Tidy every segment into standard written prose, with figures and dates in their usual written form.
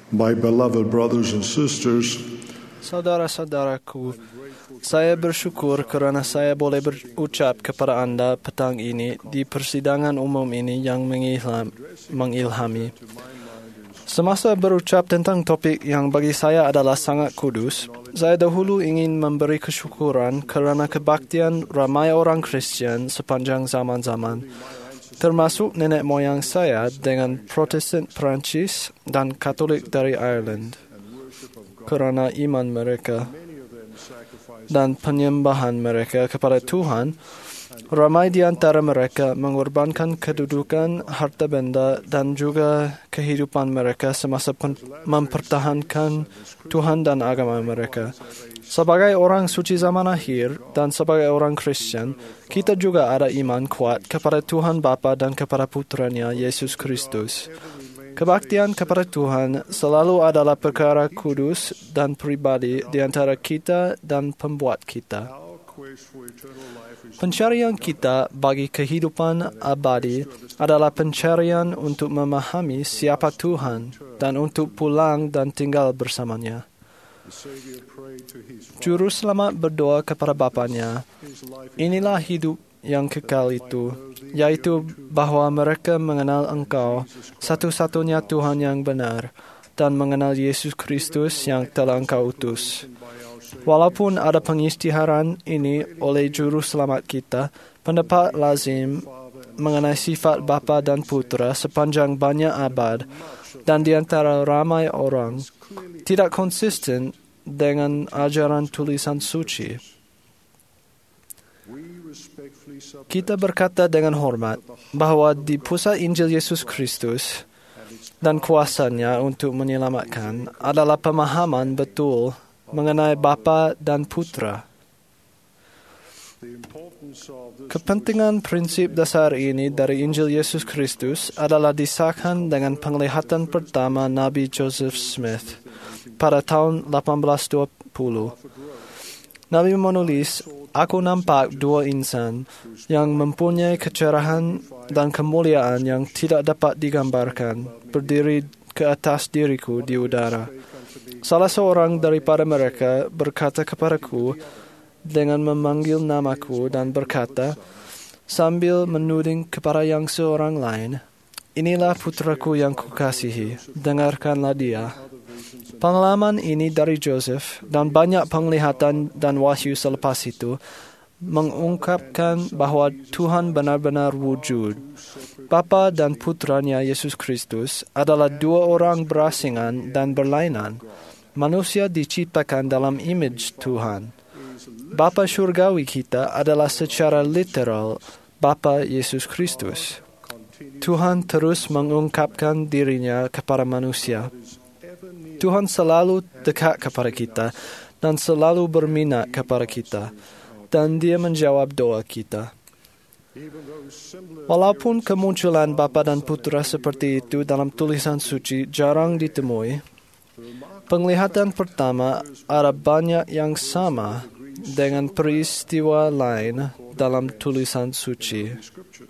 My beloved brothers and sisters, saudara-saudaraku, saya bersyukur kerana saya boleh berucap kepada anda petang ini di persidangan umum ini yang mengilhami. Semasa berucap tentang topik yang bagi saya adalah sangat kudus, saya dahulu ingin memberi kesyukuran kerana kebaktian ramai orang Kristian sepanjang zaman-zaman, termasuk nenek moyang saya dengan Protestan Perancis dan Katolik dari Ireland, kerana iman mereka dan penyembahan mereka kepada Tuhan. Ramai di antara mereka mengorbankan kedudukan, harta benda dan juga kehidupan mereka semasa mempertahankan Tuhan dan agama mereka. Sebagai orang suci zaman akhir dan sebagai orang Kristian, kita juga ada iman kuat kepada Tuhan Bapa dan kepada Putranya Yesus Kristus. Kebaktian kepada Tuhan selalu adalah perkara kudus dan pribadi di antara kita dan pembuat kita. Pencarian kita bagi kehidupan abadi adalah pencarian untuk memahami siapa Tuhan dan untuk pulang dan tinggal bersamanya. Juru Selamat berdoa kepada Bapanya, inilah hidup yang kekal itu, yaitu bahawa mereka mengenal Engkau, satu-satunya Tuhan yang benar, dan mengenal Yesus Kristus yang telah Engkau utus. Walaupun ada pengisytiharan ini oleh Juru Selamat kita, pendapat lazim mengenai sifat Bapa dan Putra sepanjang banyak abad dan di antara ramai orang tidak konsisten dengan ajaran tulisan suci. Kita berkata dengan hormat bahawa di pusat Injil Yesus Kristus dan kuasanya untuk menyelamatkan adalah pemahaman betul mengenai Bapa dan Putra. Kepentingan prinsip dasar ini dari Injil Yesus Kristus adalah disahkan dengan penglihatan pertama Nabi Joseph Smith pada tahun 1820. Nabi menulis, "Aku nampak dua insan yang mempunyai kecerahan dan kemuliaan yang tidak dapat digambarkan, berdiri ke atas diriku di udara. Salah seorang daripada mereka berkata kepadaku dengan memanggil namaku dan berkata, sambil menuding kepada yang seorang lain, 'Inilah putraku yang kukasihi, dengarkanlah dia.'" Pengalaman ini dari Joseph dan banyak penglihatan dan wahyu selepas itu mengungkapkan bahawa Tuhan benar-benar wujud. Bapa dan Putranya Yesus Kristus adalah dua orang berasingan dan berlainan. Manusia diciptakan dalam image Tuhan. Bapa syurgawi kita adalah secara literal Bapa Yesus Kristus. Tuhan terus mengungkapkan dirinya kepada manusia. Tuhan selalu dekat kepada kita dan selalu berminat kepada kita, dan Dia menjawab doa kita. Walaupun kemunculan Bapa dan Putra seperti itu dalam tulisan suci jarang ditemui, penglihatan pertama ada banyak yang sama dengan peristiwa lain dalam tulisan suci.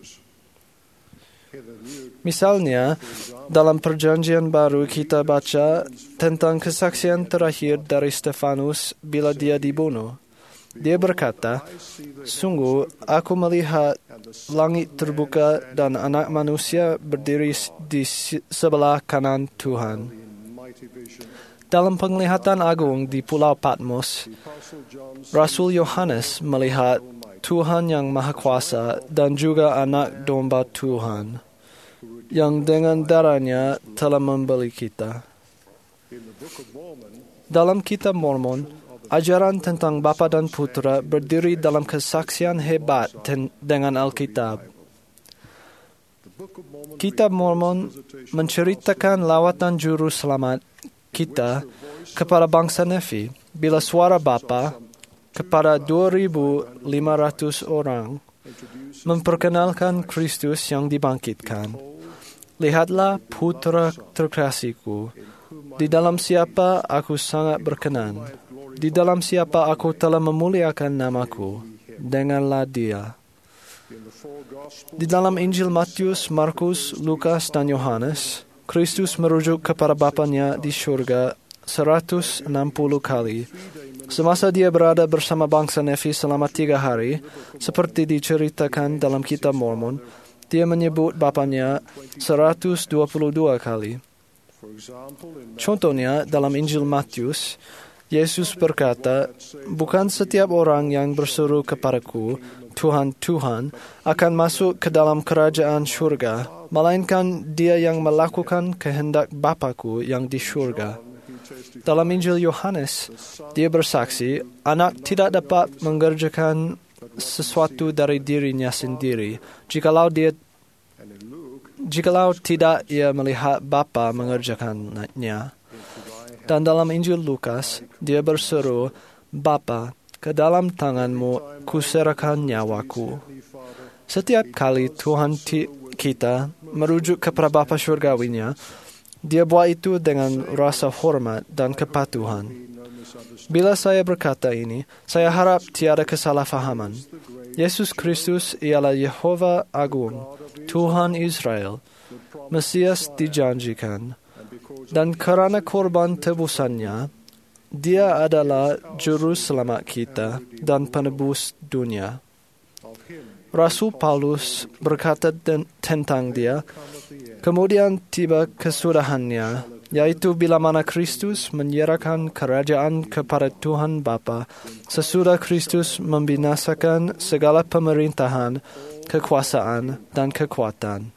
Misalnya, dalam Perjanjian Baru kita baca tentang kesaksian terakhir dari Stefanus bila dia dibunuh. Dia berkata, "Sungguh, aku melihat langit terbuka dan anak manusia berdiri di sebelah kanan Tuhan." Dalam penglihatan agung di Pulau Patmos, Rasul Yohanes melihat Tuhan yang Maha Kuasa dan juga anak domba Tuhan, yang dengan darahnya telah membeli kita. Dalam kitab Mormon, ajaran tentang Bapa dan Putra berdiri dalam kesaksian hebat dengan Alkitab. Kitab Mormon menceritakan lawatan Juru Selamat kita kepada bangsa Nefi bila suara Bapa kepada 2,500 orang memperkenalkan Kristus yang dibangkitkan. "Lihatlah putra terkasihku, di dalam siapa aku sangat berkenan, di dalam siapa aku telah memuliakan namaku, denganlah dia." Di dalam Injil Matius, Markus, Lukas, dan Yohanes, Kristus merujuk kepada Bapanya di surga 160 kali. Semasa dia berada bersama bangsa Nephi selama 3 hari, seperti diceritakan dalam kitab Mormon, dia menyebut Bapanya 122 kali. Contohnya, dalam Injil Matius, Yesus berkata, "Bukan setiap orang yang berseru kepadaku, Tuhan, Tuhan, akan masuk ke dalam kerajaan syurga, melainkan dia yang melakukan kehendak Bapa-Ku yang di syurga." Dalam Injil Yohanes, dia bersaksi, anak tidak dapat mengerjakan sesuatu dari dirinya sendiri, jikalau tidak ia melihat Bapa mengerjakannya. Dan dalam Injil Lukas, dia berseru, "Bapa, ke dalam tanganmu kuserahkan nyawaku." Setiap kali Tuhan kita merujuk kepada Bapa Syurgawinya, dia buat itu dengan rasa hormat dan kepatuhan. Bila saya berkata ini, saya harap tiada kesalahfahaman. Yesus Kristus ialah Yehova Agung, Tuhan Israel, Mesias dijanjikan. Dan kerana korban tebusannya, dia adalah juru selamat kita dan penebus dunia. Rasul Paulus berkata tentang dia, kemudian tiba kesudahannya, yaitu bila mana Kristus menyerahkan kerajaan kepada Tuhan Bapa, sesudah Kristus membinasakan segala pemerintahan, kekuasaan, dan kekuatan.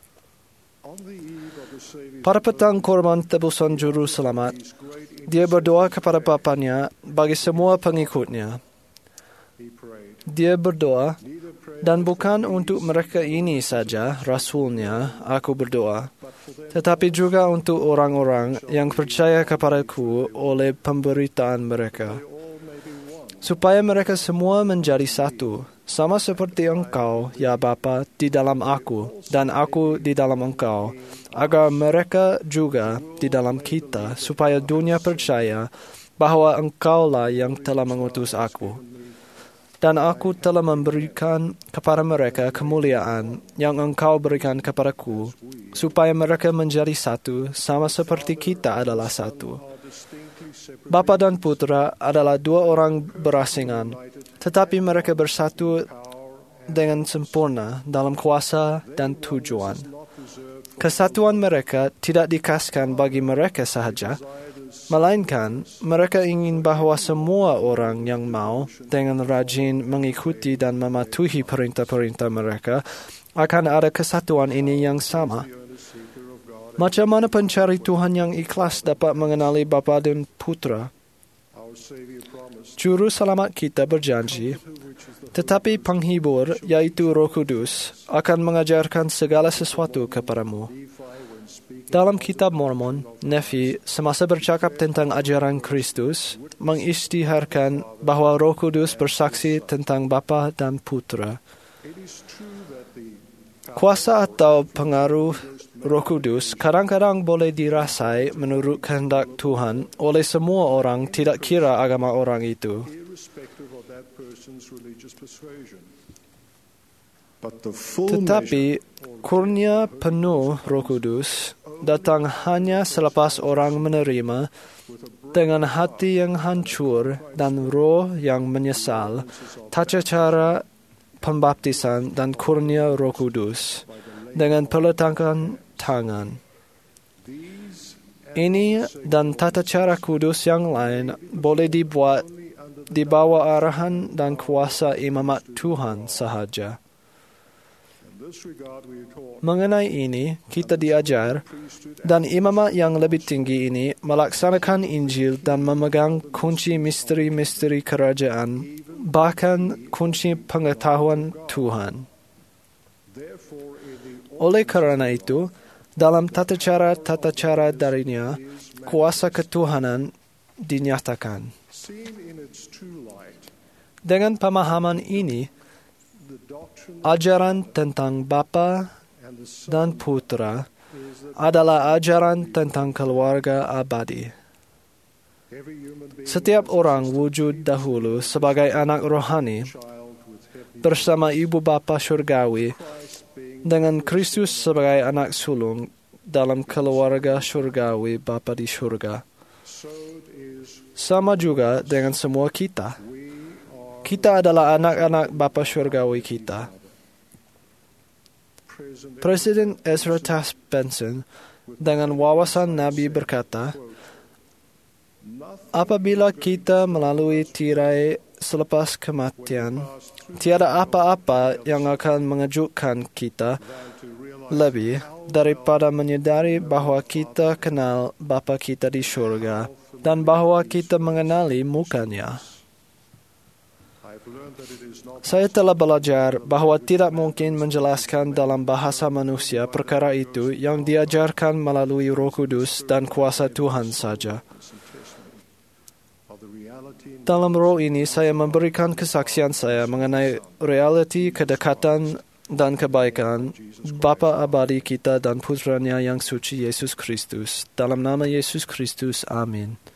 Pada petang korban tebusan juru selamat, dia berdoa kepada Bapanya bagi semua pengikutnya. Dia berdoa, "Dan bukan untuk mereka ini saja, rasulnya, aku berdoa, tetapi juga untuk orang-orang yang percaya kepadaku oleh pemberitaan mereka, supaya mereka semua menjadi satu, sama seperti Engkau, ya Bapa, di dalam aku, dan aku di dalam Engkau, agar mereka juga di dalam kita, supaya dunia percaya bahwa Engkaulah yang telah mengutus aku. Dan aku telah memberikan kepada mereka kemuliaan yang Engkau berikan kepadaku, supaya mereka menjadi satu, sama seperti kita adalah satu. Bapa dan Putra adalah dua orang berasingan, tetapi mereka bersatu dengan sempurna dalam kuasa dan tujuan. Kesatuan mereka tidak dikaskan bagi mereka sahaja, melainkan mereka ingin bahawa semua orang yang mau dengan rajin mengikuti dan mematuhi perintah-perintah mereka akan ada kesatuan ini yang sama. Macam mana pencari Tuhan yang ikhlas dapat mengenali Bapa dan Putra? Juru selamat kita berjanji, tetapi penghibur, yaitu Roh Kudus, akan mengajarkan segala sesuatu kepadamu. Dalam kitab Mormon, Nephi, semasa bercakap tentang ajaran Kristus, mengisytiharkan bahawa Roh Kudus bersaksi tentang Bapa dan Putra. Kuasa atau pengaruh Roh Kudus kadang-kadang boleh dirasai menurut kehendak Tuhan oleh semua orang, tidak kira agama orang itu. Tetapi kurnia penuh Roh Kudus datang hanya selepas orang menerima dengan hati yang hancur dan roh yang menyesal tata cara pembaptisan dan kurnia Roh Kudus dengan peletakan tangan. Ini dan tata cara kudus yang lain boleh dibuat di bawah arahan dan kuasa imamat Tuhan sahaja. Mengenai ini, kita diajar, dan imamat yang lebih tinggi ini melaksanakan Injil dan memegang kunci misteri-misteri kerajaan, bahkan kunci pengetahuan Tuhan. Oleh kerana itu, dalam tata cara darinya, kuasa ketuhanan dinyatakan. Dengan pemahaman ini, ajaran tentang Bapa dan Putra adalah ajaran tentang keluarga abadi. Setiap orang wujud dahulu sebagai anak rohani bersama ibu bapa syurgawi dengan Kristus sebagai anak sulung dalam keluarga syurgawi Bapa di syurga. so is Sama juga dengan semua kita. Kita adalah anak-anak Bapa syurgawi kita. Presiden Ezra Taft Benson dengan wawasan Nabi berkata, apabila kita melalui tirai selepas kematian, tiada apa-apa yang akan mengejutkan kita lebih daripada menyadari bahawa kita kenal Bapa kita di syurga dan bahawa kita mengenali mukanya. Saya telah belajar bahawa tidak mungkin menjelaskan dalam bahasa manusia perkara itu yang diajarkan melalui Roh Kudus dan kuasa Tuhan saja. Dalam roh ini saya memberikan kesaksian saya mengenai realiti kedekatan dan kebaikan Bapa abadi kita dan putranya yang suci Yesus Kristus. Dalam nama Yesus Kristus, amin.